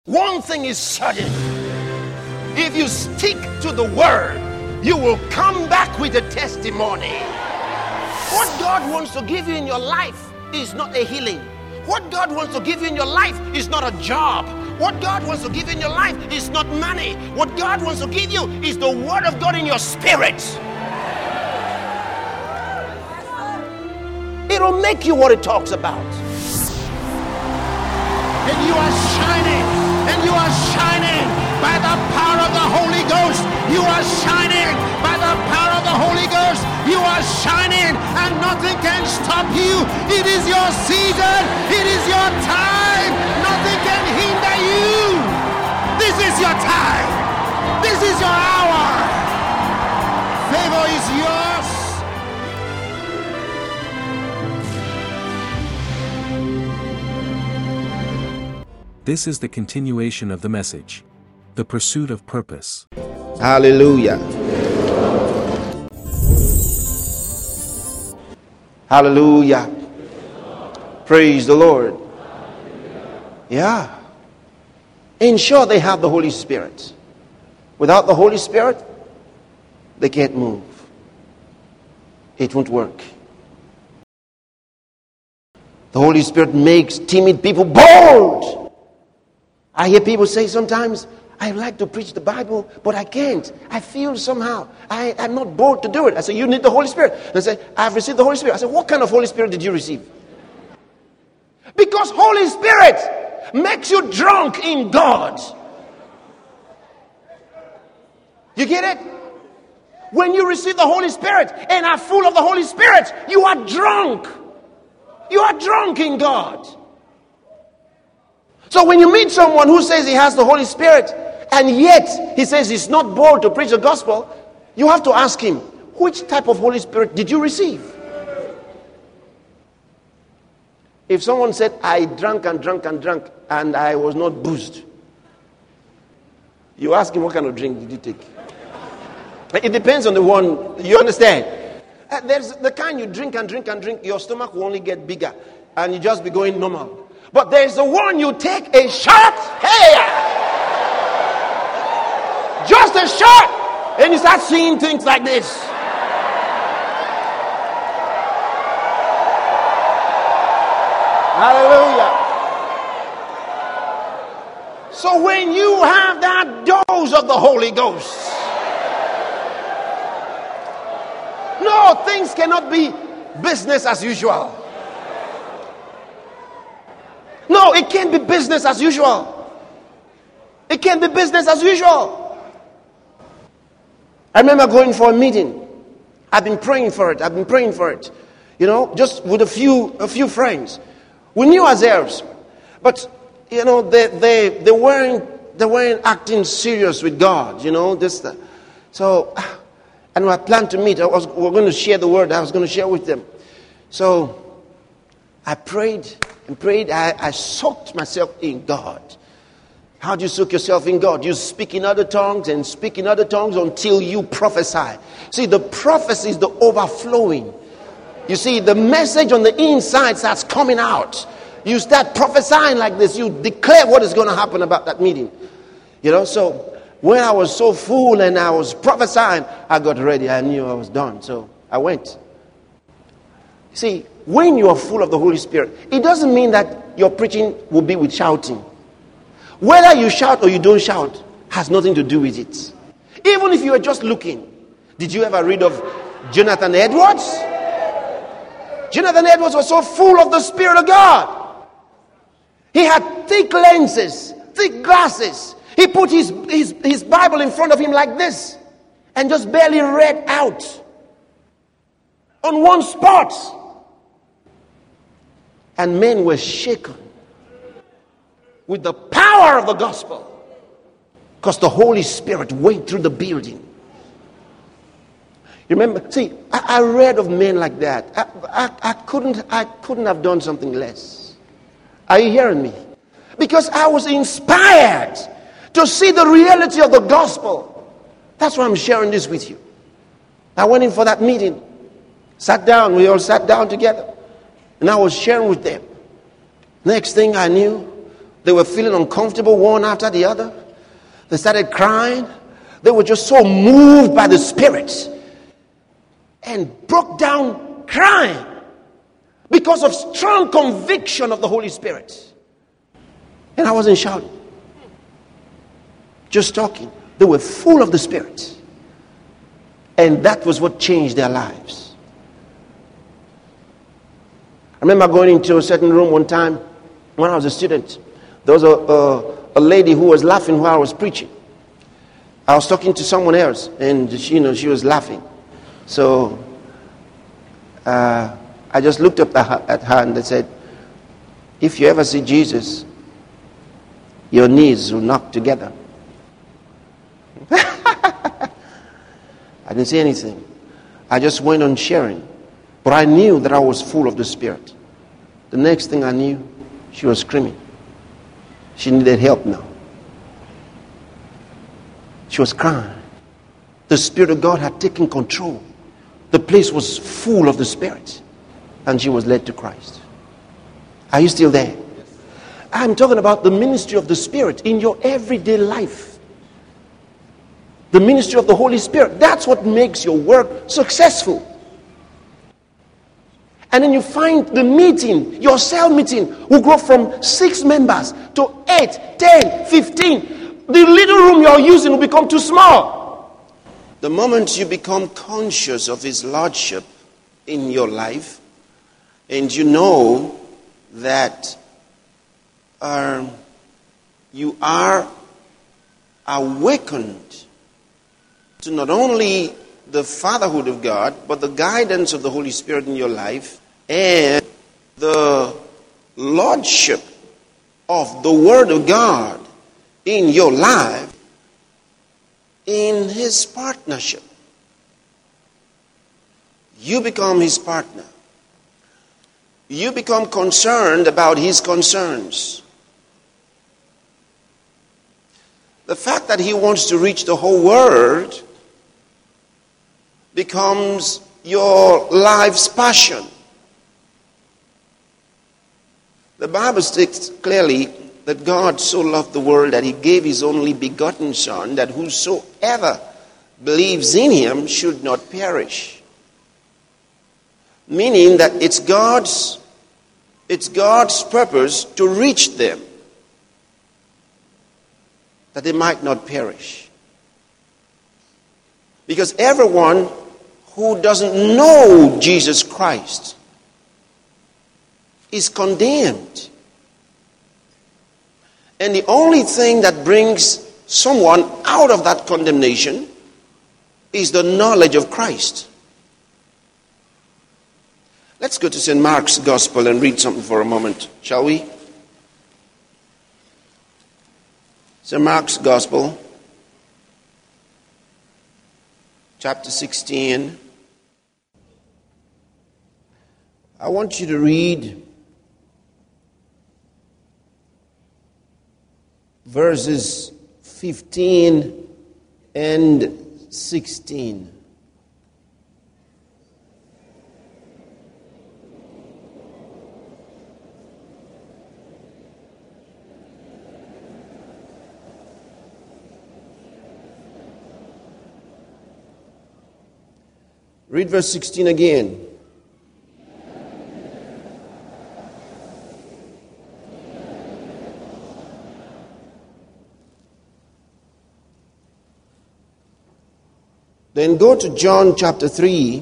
One thing is certain. If you stick to the word, you will come back with a testimony. What God wants to give you in your life is not a healing. What God wants to give you in your life is not a job. What God wants to give you in your life is not money. What God wants to give you is the word of God in your spirit. It'll make you what it talks about. And you are shining. And you are shining by the power of the Holy Ghost. You are shining by the power of the Holy Ghost. You are shining and nothing can stop you. It is your season. It is your time. Nothing can hinder you. This is your time. This is your hour. Favor is yours. This is the continuation of the message, The Pursuit of Purpose. Hallelujah. Hallelujah. Praise the Lord. Yeah. Ensure they have the Holy Spirit. Without the Holy Spirit, they can't move. It won't work. The Holy Spirit makes timid people bold. I hear people say sometimes, I like to preach the Bible, but I can't. I feel somehow I'm not bold to do it. I say, you need the Holy Spirit. They say, I've received the Holy Spirit. I say, what kind of Holy Spirit did you receive? Because Holy Spirit makes you drunk in God. You get it? When you receive the Holy Spirit and are full of the Holy Spirit, you are drunk. You are drunk in God. So when you meet someone who says he has the Holy Spirit and yet he says he's not bold to preach the gospel, you have to ask him, which type of Holy Spirit did you receive? If someone said, I drank and I was not boozed, you ask him, what kind of drink did you take? It depends on the one, you understand? There's the kind you drink, your stomach will only get bigger and you just be going normal. But there's the one you take a shot, hey, just a shot, and you start seeing things like this. Hallelujah. So when you have that dose of the Holy Ghost, no, things cannot be business as usual. No, it can't be business as usual. It can't be business as usual. I remember going for a meeting. I've been praying for it. You know, just with a few friends. We knew ourselves. But, you know, they weren't acting serious with God, you know. So, and I planned to meet. We're going to share the word. I was going to share with them. So, I prayed. I soaked myself in God. How do you soak yourself in God? You speak in other tongues and speak in other tongues until you prophesy. See, the prophecy is the overflowing. You see, the message on the inside starts coming out. You start prophesying like this. You declare what is going to happen about that meeting. You know, so when I was so full and I was prophesying, I got ready. I knew I was done. So I went. See, when you are full of the Holy Spirit, it doesn't mean that your preaching will be with shouting. Whether you shout or you don't shout has nothing to do with it. Even if you are just looking. Did you ever read of Jonathan Edwards? Jonathan Edwards was so full of the Spirit of God. He had thick lenses, thick glasses. He put his Bible in front of him like this and just barely read out on one spot. And men were shaken with the power of the gospel because the Holy Spirit went through the building. You remember? See, I read of men like that. I couldn't have done something less. Are you hearing me? Because I was inspired to see the reality of the gospel. That's why I'm sharing this with you. I went in for that meeting, sat down. We all sat down together. And I was sharing with them. Next thing I knew, They were feeling uncomfortable one after the other. They started crying. They were just so moved by the Spirit and broke down crying because of strong conviction of the Holy Spirit. And I wasn't shouting, just talking. They were full of the Spirit. And that was what changed their lives. I remember going into a certain room one time when I was a student. There was a lady who was laughing while I was preaching. I was talking to someone else, and she was laughing. So I just looked up at her and I said, if you ever see Jesus, your knees will knock together. I didn't say anything. I just went on sharing. But I knew that I was full of the Spirit. The next thing I knew, she was screaming. She needed help now. She was crying. The Spirit of God had taken control. The place was full of the Spirit. And she was led to Christ. Are you still there? I'm talking about the ministry of the Spirit in your everyday life. The ministry of the Holy Spirit. That's what makes your work successful. And then you find the meeting, your cell meeting, will grow from 6 members to 8, 10, 15. The little room you're using will become too small. The moment you become conscious of His Lordship in your life, and you know that you are awakened to not only the fatherhood of God, but the guidance of the Holy Spirit in your life, and the lordship of the Word of God in your life, in His partnership. You become His partner. You become concerned about His concerns. The fact that He wants to reach the whole world becomes your life's passion. The Bible states clearly that God so loved the world that He gave His only begotten Son, that whosoever believes in Him should not perish. Meaning that it's God's purpose to reach them, that they might not perish. Because everyone who doesn't know Jesus Christ is condemned. And the only thing that brings someone out of that condemnation is the knowledge of Christ. Let's go to St. Mark's Gospel and read something for a moment, shall we? St. Mark's Gospel, chapter 16. I want you to read verses 15 and 16. Read verse 16 again. Then go to John chapter 3.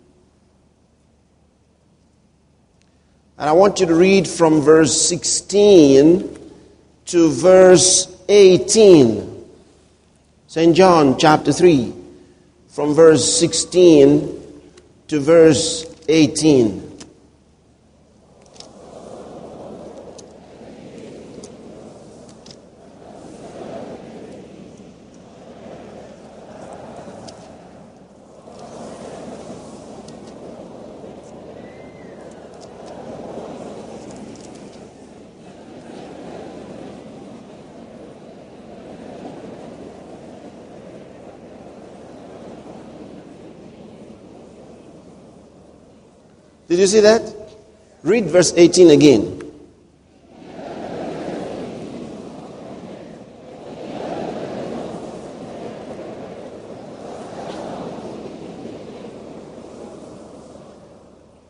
And I want you to read from verse 16 to verse 18. St. John chapter 3. From verse 16 to verse 18. Did you see that? Read verse 18 again.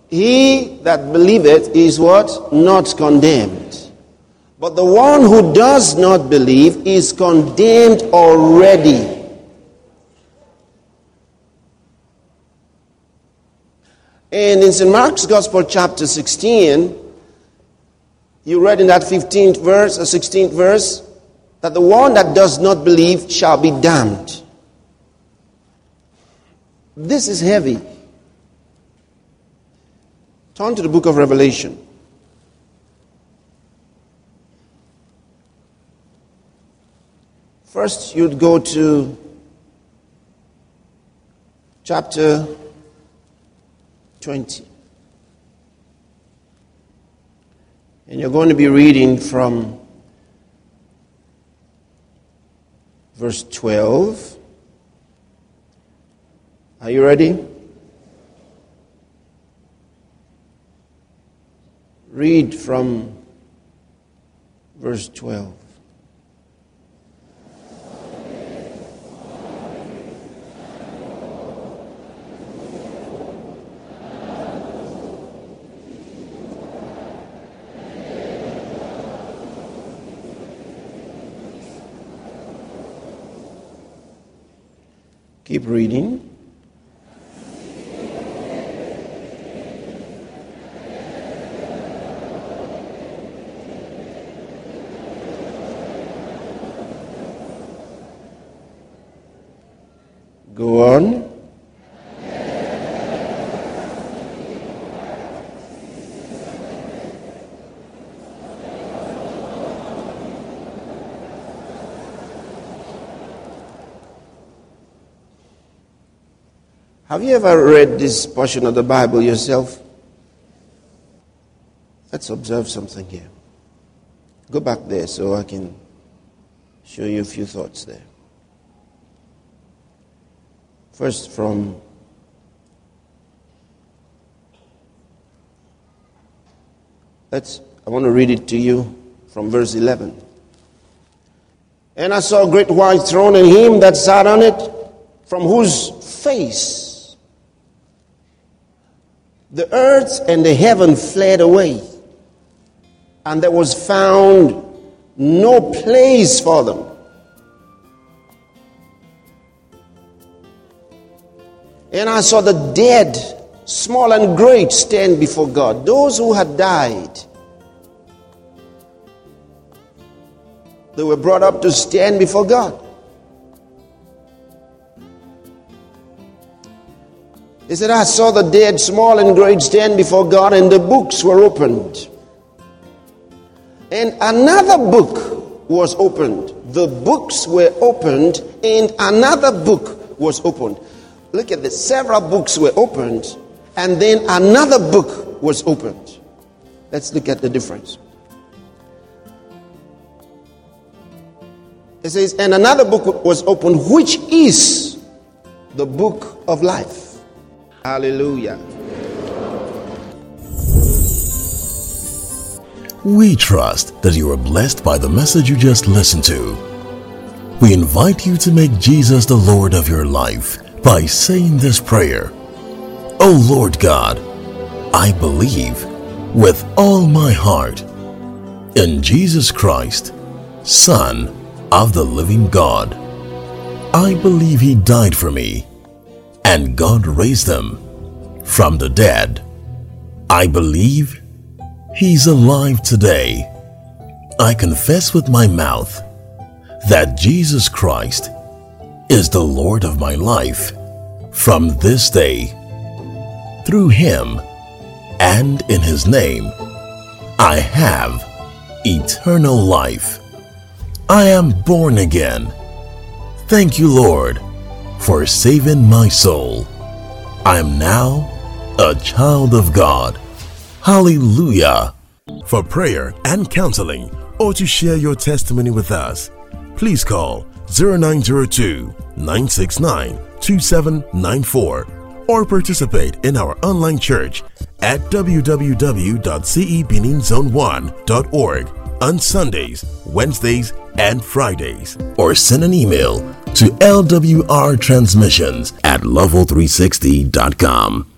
He that believeth is what? Not condemned. But the one who does not believe is condemned already. And in St. Mark's Gospel, chapter 16, you read in that 15th verse or 16th verse that the one that does not believe shall be damned. This is heavy. Turn to the book of Revelation. First, you'd go to chapter 20. And you're going to be reading from verse 12. Are you ready? Read from verse 12. Keep reading. Go on. Have you ever read this portion of the Bible yourself? Let's observe something here. Go back there so I can show you a few thoughts there. First I want to read it to you from verse 11. And I saw a great white throne and him that sat on it, from whose face the earth and the heaven fled away, and there was found no place for them. And I saw the dead, small and great, stand before God. Those who had died, they were brought up to stand before God. He said, I saw the dead, small and great, stand before God, and the books were opened. And another book was opened. The books were opened, and another book was opened. Look at this. Several books were opened, and then another book was opened. Let's look at the difference. It says, and another book was opened, which is the book of life. Hallelujah. We trust that you are blessed by the message you just listened to. We invite you to make Jesus the Lord of your life by saying this prayer. O Lord God, I believe with all my heart in Jesus Christ, Son of the living God. I believe He died for me, and God raised Him from the dead. I believe He's alive today. I confess with my mouth that Jesus Christ is the Lord of my life from this day. Through Him and in His name, I have eternal life. I am born again. Thank you, Lord, for saving my soul. I am now a child of God. Hallelujah. For prayer and counseling, or to share your testimony with us, please call 0902-969-2794 or participate in our online church at www.cebeninzone1.org on Sundays, Wednesdays, and Fridays, or send an email to lwrtransmissions@level360.com.